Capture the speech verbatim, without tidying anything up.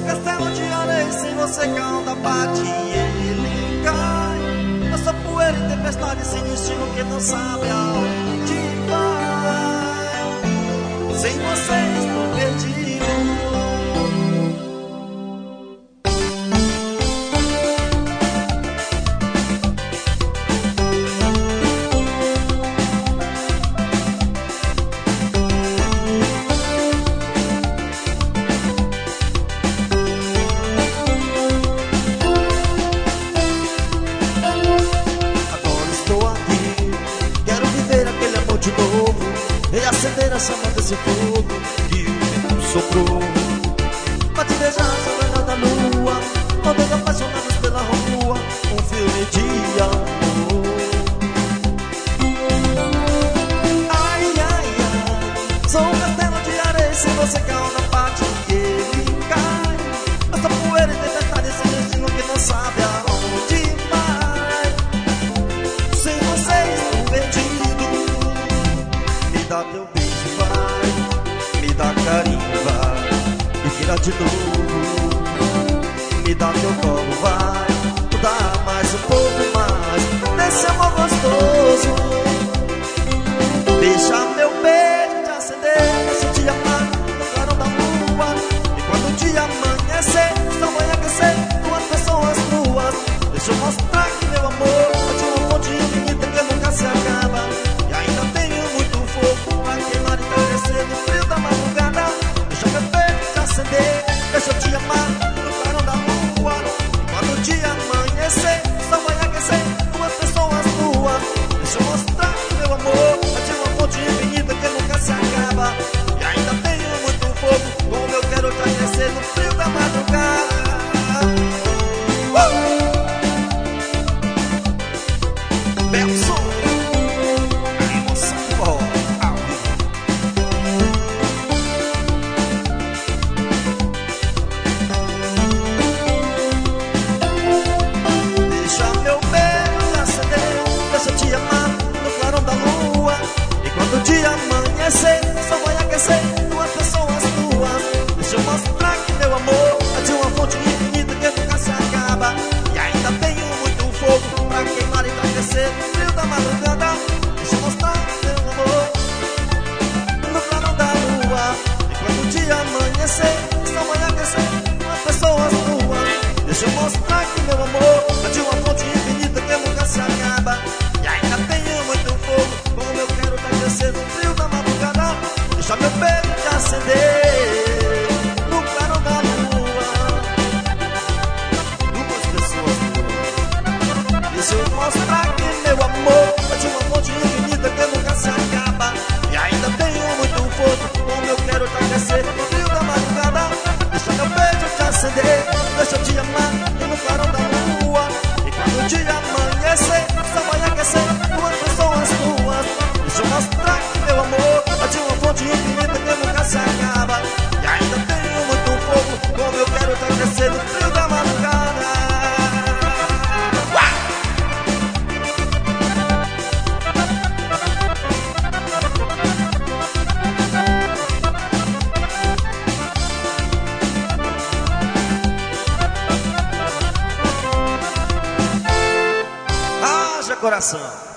castelo de areia, sem você que a onda bate e ele cai. Eu sou poeira e tempestade, sem destino que não sabe aonde vai. Sem você estou perdido. Acender a chama desse fogo que o vento soprou, pra te beijar sobre a da lua, todos apaixonados pela rua, um filme de amor. Ai, ai, ai, sou um castelo de areia, se você cai na parte que ele cai. Essa poeira e tempestade, esse destino que não sabe aonde vai. Sem você estou perdido. Me dá teu beijo, vai, me dá carinho, vai, e vira de novo. Me dá teu colo, vai, dá mais um pouco mais desse amor gostoso. Deixa meu beijo te acender, deixa eu te amar no clarão da lua. E quando o dia amanhecer, só vai aquecer duas pessoas nuas. Deixa eu mostrar que meu amor é de uma fonte infinita que nunca se acaba. E ainda tenho muito fogo pra queimar e entardecer no frio da madrugada. Deixa meu peito te acender, deixa eu te amar no clarão da lua. E quando o dia amanhecer, só vai aquecer duas pessoas nuas. Deixa eu mostrar que meu amor é de uma fonte infinita que nunca se acaba. E ainda tenho muito fogo, como eu quero te aquecer no frio da madrugada. uh! Belson, a emoção do forró ao vivo. Deixa meu beijo te acender, deixa eu te amar no clarão da lua. E quando o dia amanhecer, só vai aquecer duas pessoas nuas. Deixa eu mostrar que meu amor é de uma fonte infinita que nunca se acaba. E ainda tenho muito fogo pra queimar e aquecer no frio da madrugada. Deixa eu mostrar meu amor no clarão da lua. E quando o dia amanhecer, só vai aquecer duas pessoas nuas. Deixa eu mostrar que meu amor é de uma fonte infinita que nunca se acaba. E ainda tenho muito fogo, como eu quero te aquecer no frio da madrugada. Deixa meu peito te acender no clarão da lua. Duas pessoas nuas. Deixa eu mostrar que meu amor é de uma fonte infinita que nunca se acaba. E ainda tenho muito fogo, como eu quero te aquecer no frio da madrugada. Deixa meu peito te acender, deixa eu te amar no clarão da lua. E quando o dia amanhecer, só vai aquecer duas pessoas nuas. Deixa eu mostrar que meu amor é de uma fonte infinita que nunca se acaba. E ainda tenho muito fogo, como eu quero te aquecer no frio da madrugada. Haja coração.